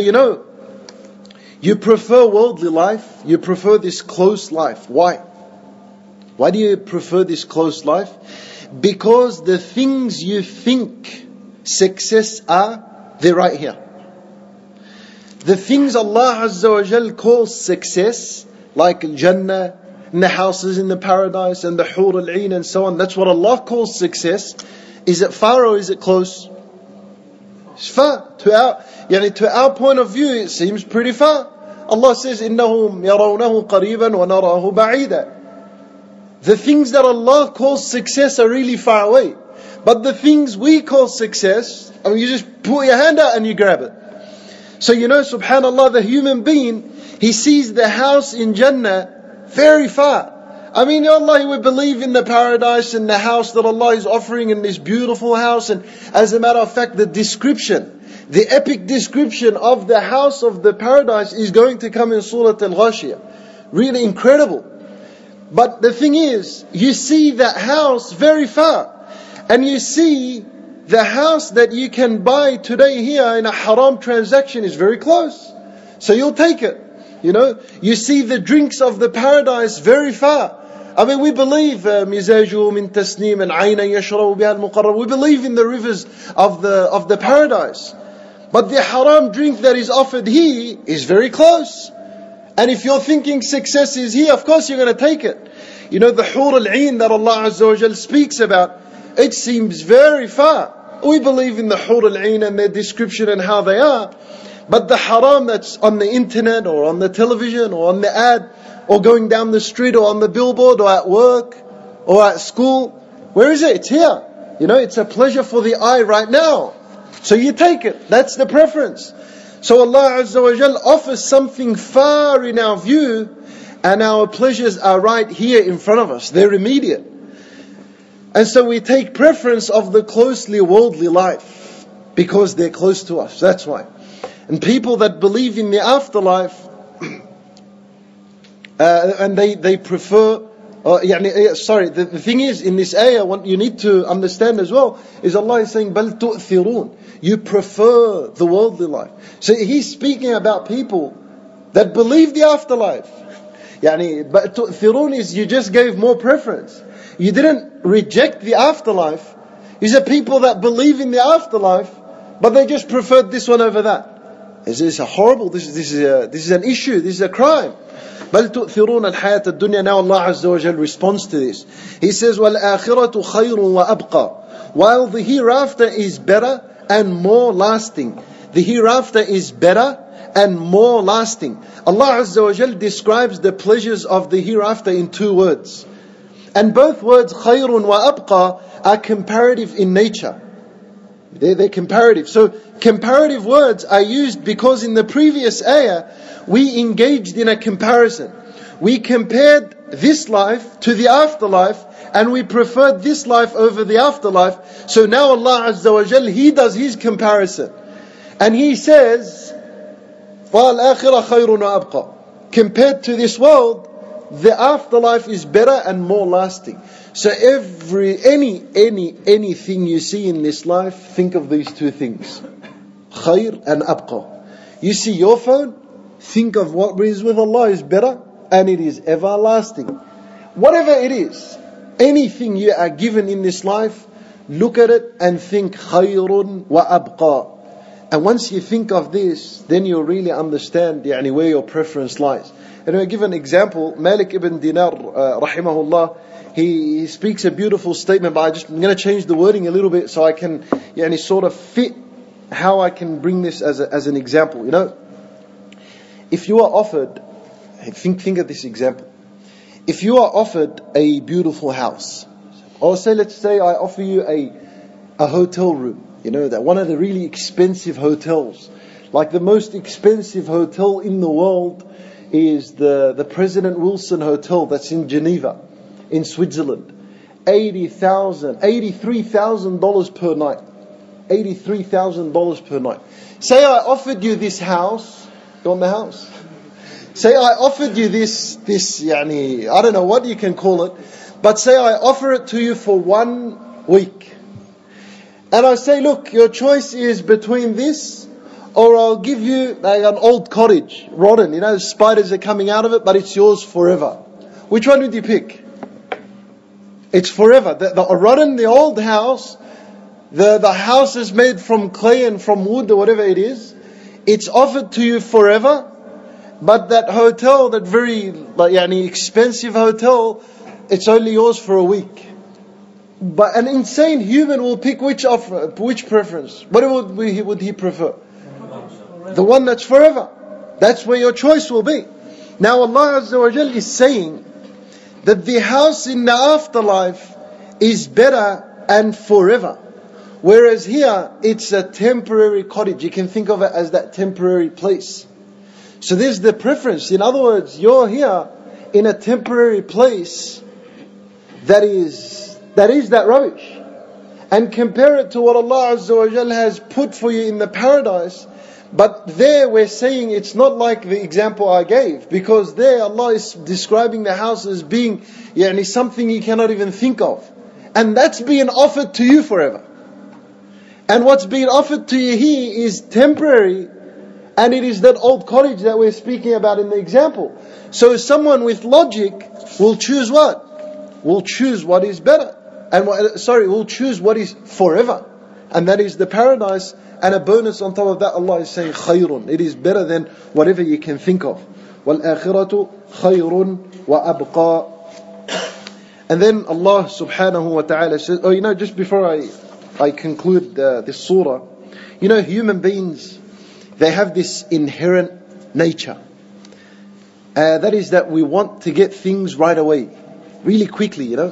B: you prefer worldly life, you prefer this close life. Why? Why do you prefer this close life? Because the things you think success are, they're right here. The things Allah Azza wa Jal calls success, like Jannah, and the houses in the paradise, and the Hur al-Ain and so on, that's what Allah calls success. Is it far or is it close? It's far. To our point of view, it seems pretty far. Allah says, إِنَّهُمْ يَرَوْنَهُ قَرِيبًا وَنَرَاهُ بَعِيدًا. The things that Allah calls success are really far away. But the things we call success, you just put your hand out and you grab it. So subhanallah, the human being, he sees the house in Jannah very far. Allah, he would believe in the paradise and the house that Allah is offering in this beautiful house. And as a matter of fact, the epic description of the house of the paradise is going to come in Surah Al-Ghashiyah. Really incredible. But the thing is, you see that house very far. And you see the house that you can buy today here in a haram transaction is very close. So you'll take it. You see the drinks of the paradise very far. We believe مِزَاجُهُ مِن تَسْنِيمٍ عَيْنًا يَشْرَبُ بِهَا الْمُقَرَّبُ. We believe in the rivers of the paradise. But the haram drink that is offered here is very close. And if you're thinking success is here, of course you're going to take it. The Hur al-Ain that Allah Azza wa Jal speaks about, it seems very far. We believe in the Hur al-Ain and their description and how they are. But the haram that's on the internet or on the television or on the ad or going down the street or on the billboard or at work or at school, Where is it? It's here. It's a pleasure for the eye right now. So you take it. That's the preference. So Allah Azza wa Jal offers something far in our view, and our pleasures are right here in front of us. They're immediate. And so we take preference of the closely worldly life because they're close to us. That's why. And people that believe in the afterlife, and they prefer, the thing is, in this ayah, what you need to understand as well, is Allah is saying, بَلْ تُؤْثِرُونَ. You prefer the worldly life. So He's speaking about people that believe the afterlife. But تُؤْثِرُونَ is you just gave more preference. You didn't reject the afterlife. These are people that believe in the afterlife, but they just preferred this one over that. This is horrible. This is an issue. This is a crime. بل تؤثرون الحياة الدنيا. Now Allah Azza wa Jal responds to this. He says, وَالْآخِرَةُ خَيْرٌ وَأَبْقَى. While the hereafter is better and more lasting. The hereafter is better and more lasting. Allah Azza wa Jal describes the pleasures of the hereafter in two words. And both words, خَيْرٌ وَأَبْقَى, are comparative in nature. They're comparative. So comparative words are used because in the previous ayah, we engaged in a comparison. We compared this life to the afterlife, and we preferred this life over the afterlife. So now Allah Azza wa Jal, He does His comparison. And He says, وَالْآخِرَةُ خَيْرٌ وَأَبْقَى. Compared to this world, the afterlife is better and more lasting. So anything you see in this life, think of these two things. Khair and abqa. You see your phone, think of what is with Allah is better and it is everlasting. Whatever it is, anything you are given in this life, look at it and think khairun wa abqa. And once you think of this, then you'll really understand where your preference lies. And I'll give an example. Malik ibn Dinar, rahimahullah, he speaks a beautiful statement, but I'm going to change the wording a little bit so I can sort of fit how I can bring this as an example. If you are offered, think of this example. If you are offered a beautiful house, or let's say I offer you a hotel room, that one of the really expensive hotels, like the most expensive hotel in the world is the President Wilson Hotel that's in Geneva, in Switzerland. $83,000 per night. $83,000 per night. Say I offered you this house. You want the house? Say I offered you this, I don't know what you can call it, but say I offer it to you for 1 week. And I say, look, your choice is between this, or I'll give you an old cottage, rotten, spiders are coming out of it, but it's yours forever. Which one would you pick? It's forever. The rotten, the old house, the house is made from clay and from wood or whatever it is. It's offered to you forever. But that hotel, that very expensive hotel, it's only yours for a week. But an insane human will pick which preference. What would he prefer? The one that's forever. That's where your choice will be. Now Allah Azza wa Jal is saying that the house in the afterlife is better and forever. Whereas here, it's a temporary cottage. You can think of it as that temporary place. So there's the preference. In other words, you're here in a temporary place that is that rubbish. And compare it to what Allah Azza wa Jal has put for you in the paradise. But there we're saying it's not like the example I gave. Because there Allah is describing the house as being something you cannot even think of. And that's being offered to you forever. And what's being offered to you here is temporary. And it is that old cottage that we're speaking about in the example. So someone with logic will choose what? Will choose what is better. Will choose what is forever. And that is the paradise. And a bonus on top of that, Allah is saying khayrun. It is better than whatever you can think of. وَالْآخِرَةُ خَيْرٌ وَأَبْقَى. And then Allah subhanahu wa ta'ala says, just before I conclude this surah, human beings, they have this inherent nature. That is that we want to get things right away. Really quickly,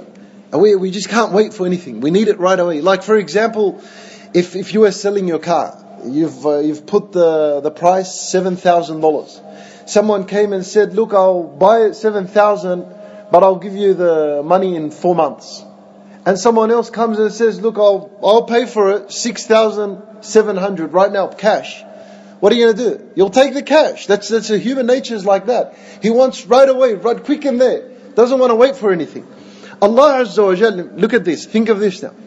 B: And we just can't wait for anything. We need it right away. Like for example, if you were selling your car, you've put the price $7,000. Someone came and said, look, I'll buy it $7,000, but I'll give you the money in 4 months. And someone else comes and says, look, I'll pay for it $6,700 right now, cash. What are you going to do? You'll take the cash. That's a human nature is like that. He wants right away, right quick and there. Doesn't want to wait for anything. Allah Azza wa Jal, look at this. Think of this now.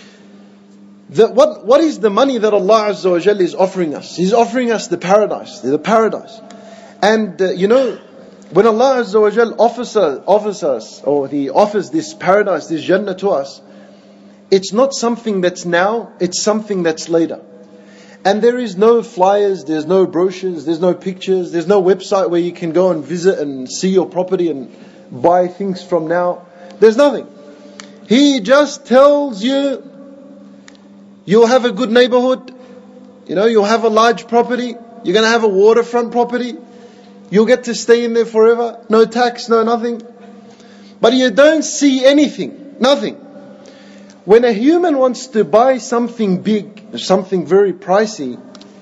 B: What is the money that Allah Azza wa Jal is offering us? He's offering us the paradise. The paradise. And when Allah Azza wa Jal offers us, or He offers this paradise, this Jannah to us, it's not something that's now, it's something that's later. And there is no flyers, there's no brochures, there's no pictures, there's no website where you can go and visit and see your property and buy things from now. There's nothing. He just tells you, you'll have a good neighborhood, you'll have a large property, you're going to have a waterfront property, you'll get to stay in there forever, no tax, no nothing. But you don't see anything, nothing. When a human wants to buy something big, something very pricey,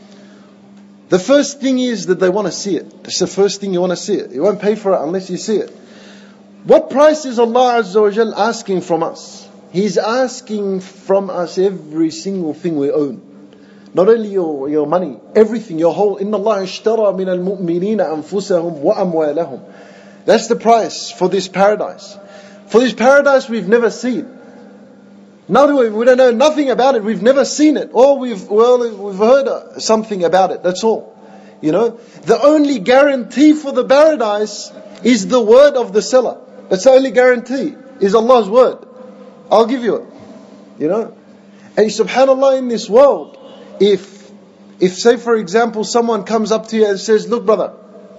B: the first thing is that they want to see it. That's the first thing you want to see it. You won't pay for it unless you see it. What price is Allah Azza wa Jal asking from us? He's asking from us every single thing we own. Not only your money, everything, your whole. إِنَّ اللَّهَ اشْتَرَى مِنَ الْمُؤْمِنِينَ أَنفُسَهُمْ وَأَمْوَالَهُم. That's the price for this paradise. For this paradise we've never seen. Now we don't know nothing about it. We've never seen it. Or we've heard something about it. That's all. The only guarantee for the paradise is the word of the seller. That's the only guarantee. Is Allah's word. I'll give you it. And subhanallah, in this world, if say for example someone comes up to you and says, look brother,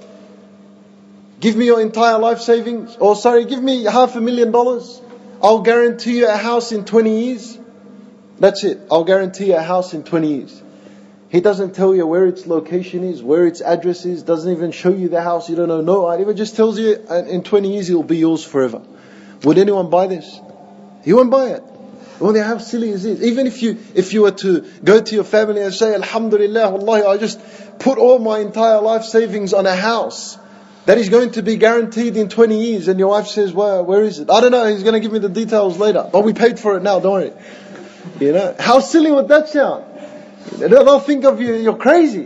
B: give me your entire life savings, or give me $500,000. I'll guarantee you a house in 20 years. That's it. I'll guarantee you a house in 20 years. He doesn't tell you where its location is, where its address is, doesn't even show you the house, you don't know no idea. He just tells you in 20 years it will be yours forever. Would anyone buy this? You won't buy it. Well, how silly is it? Even if you were to go to your family and say, Alhamdulillah, Wallahi, I just put all my entire life savings on a house that is going to be guaranteed in 20 years, and your wife says, where is it? I don't know, he's going to give me the details later. But we paid for it now, don't worry. How silly would that sound? They'll think of you, you're crazy.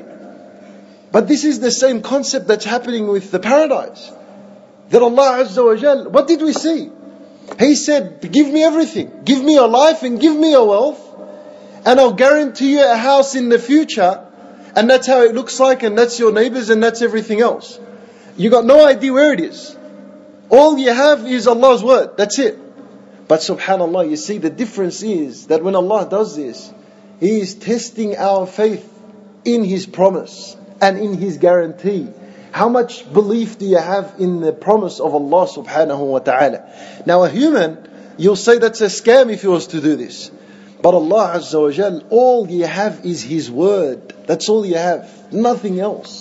B: But this is the same concept that's happening with the paradise. That Allah Azza wa Jal, what did we see? He said, give me everything. Give me your life and give me your wealth. And I'll guarantee you a house in the future. And that's how it looks like, and that's your neighbors, and that's everything else. You got no idea where it is. All you have is Allah's word. That's it. But subhanallah, you see the difference is that when Allah does this, He is testing our faith in His promise and in His guarantee. How much belief do you have in the promise of Allah subhanahu wa ta'ala? Now a human, you'll say that's a scam if he was to do this. But Allah Azza wa Jal, all you have is His word. That's all you have. Nothing else.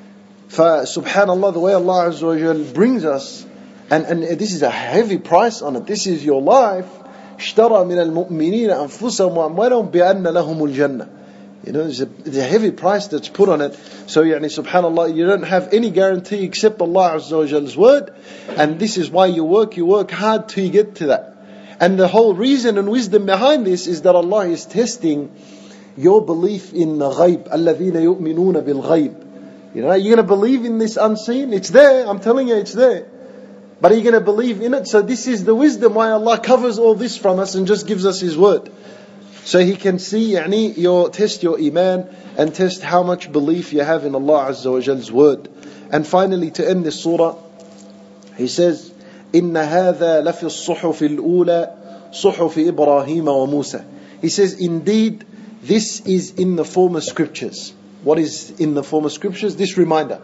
B: Subhanallah, the way Allah Azza wa Jal brings us, and this is a heavy price on it. This is your life. اشترى من المؤمنين أنفسهم وأموالهم بأن لهم الجنة. There's a heavy price that's put on it. So subhanallah, you don't have any guarantee except Allah Azza wa Jal's word. And this is why you work hard till you get to that. And the whole reason and wisdom behind this is that Allah is testing your belief in the ghaib. الَّذِينَ يُؤْمِنُونَ بِالْغَيْبِ. You're going to believe in this unseen? It's there, I'm telling you, it's there. But are you going to believe in it? So this is the wisdom why Allah covers all this from us and just gives us His word. So He can see, test your iman and test how much belief you have in Allah Azza wa Jal's word. And finally, to end this surah, He says, إِنَّ هَذَا لَفِي الصُّحُفِ الْأُولَى صُحُفِ إِبْرَاهِيمَ وَمُوسَى. He says, indeed, this is in the former scriptures. What is in the former scriptures? This reminder,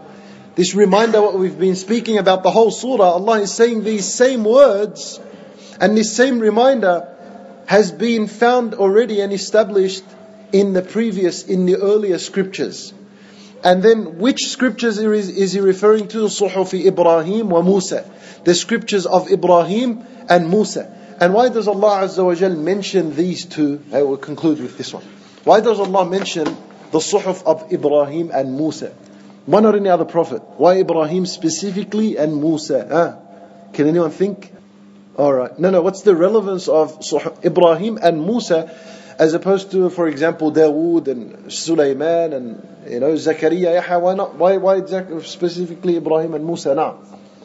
B: what we've been speaking about the whole surah, Allah is saying these same words, and this same reminder has been found already and established in the earlier scriptures. And then which scriptures is he referring to? Suhufi Ibrahim wa Musa. The scriptures of Ibrahim and Musa. And why does Allah Azza wa Jal mention these two? I will conclude with this one. Why does Allah mention the suhuf of Ibrahim and Musa? Why not any other prophet? Why Ibrahim specifically and Musa? Can anyone think? Alright. No, what's the relevance of Ibrahim and Musa as opposed to, for example, Dawood and Sulaiman and Zakaria, Yahya? Why not? Why exactly specifically Ibrahim and Musa now?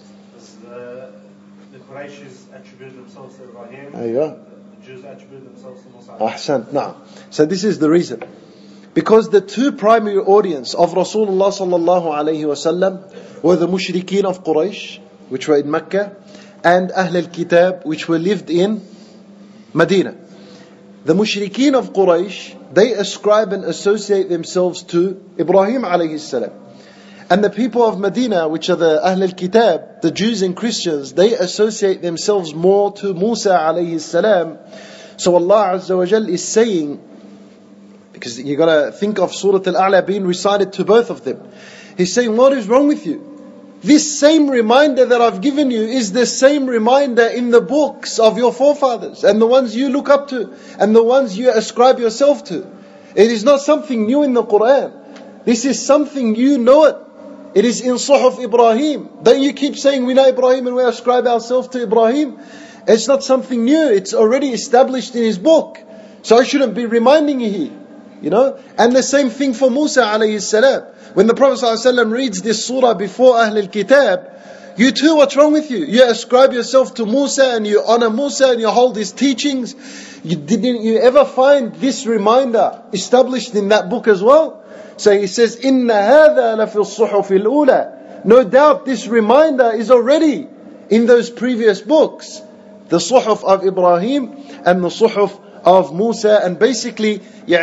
C: The Qurayshis attribute themselves to Ibrahim.
B: The
C: Jews attribute themselves to Musa.
B: Ahsan. Now, so this is the reason. Because the two primary audience of Rasulullah sallallahu alayhi wasallam were the mushrikeen of Quraysh, which were in Mecca, and Ahl al-Kitab, which were lived in Medina. The mushrikeen of Quraysh, they ascribe and associate themselves to Ibrahim alayhi salam. And the people of Medina, which are the Ahl al-Kitab, the Jews and Christians, they associate themselves more to Musa alayhi salam. So Allah Azza wa Jal is saying, because you got to think of Surah Al-A'la being recited to both of them. He's saying, what is wrong with you? This same reminder that I've given you is the same reminder in the books of your forefathers and the ones you look up to and the ones you ascribe yourself to. It is not something new in the Quran. This is something you know it. It is in Suhuf Ibrahim. Don't you keep saying we know Ibrahim and we ascribe ourselves to Ibrahim? It's not something new. It's already established in his book. So I shouldn't be reminding you here. And the same thing for Musa alayhi salam. When the Prophet ﷺ reads this surah before Ahl al-Kitab, you too, what's wrong with you? You ascribe yourself to Musa and you honor Musa and you hold his teachings. Didn't you ever find this reminder established in that book as well? So he says, إِنَّ هَذَا لَفِي الصُّحُفِ الْأُولَى. No doubt this reminder is already in those previous books. The Suhuf of Ibrahim and the Suhuf of Musa. And basically,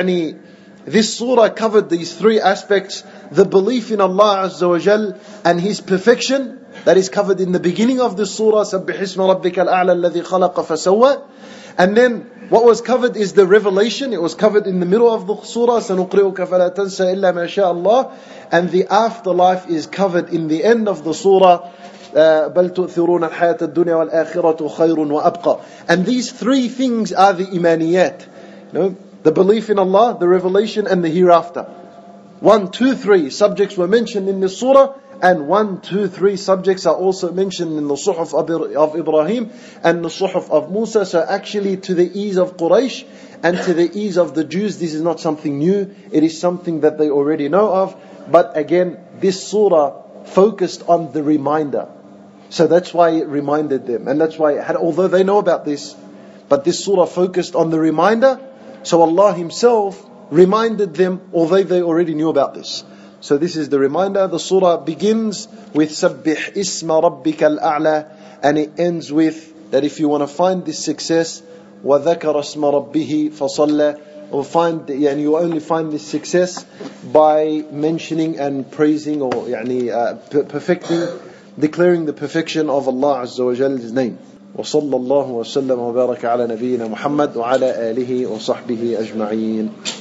B: this surah covered these three aspects. The belief in Allah Azza wa Jal and His perfection, that is covered in the beginning of the surah, سَبِّحِ اسْمَ رَبِّكَ الْأَعْلَى الَّذِي خَلَقَ فَسَوَّى. And then what was covered is the revelation. It was covered in the middle of the surah, سَنُقْرِئُكَ فَلَا تَنْسَ إِلَّا مَا شَاءَ اللَّهِ. And the afterlife is covered in the end of the surah, بَلْ تُؤْثِرُونَ الْحَيَاةَ الدُّنْيَا وَالْآخِرَةُ خَيْرٌ وَأَبْقَى. And these three things are the imaniyat. The belief in Allah, the revelation and the hereafter. 1, 2, 3 subjects were mentioned in this surah, and 1, 2, 3 subjects are also mentioned in the Suhuf of Ibrahim and the Suhuf of Musa. So actually, to the ease of Quraysh and to the ease of the Jews, this is not something new. It is something that they already know of. But again, this surah focused on the reminder. So that's why it reminded them. And that's why, although they know about this, but this surah focused on the reminder. So Allah Himself reminded them, although they already knew about this. So this is the reminder. The surah begins with سَبِّحْ إِسْمَ رَبِّكَ الْأَعْلَى, and it ends with that if you want to find this success, وَذَكَرَ اسْمَ رَبِّهِ فَصَلَّى, or you only find this success by mentioning and praising or perfecting, declaring the perfection of Allah Azza wa Jall's name. وصلى الله وسلم وبارك على نبينا محمد وعلى آله وصحبه أجمعين.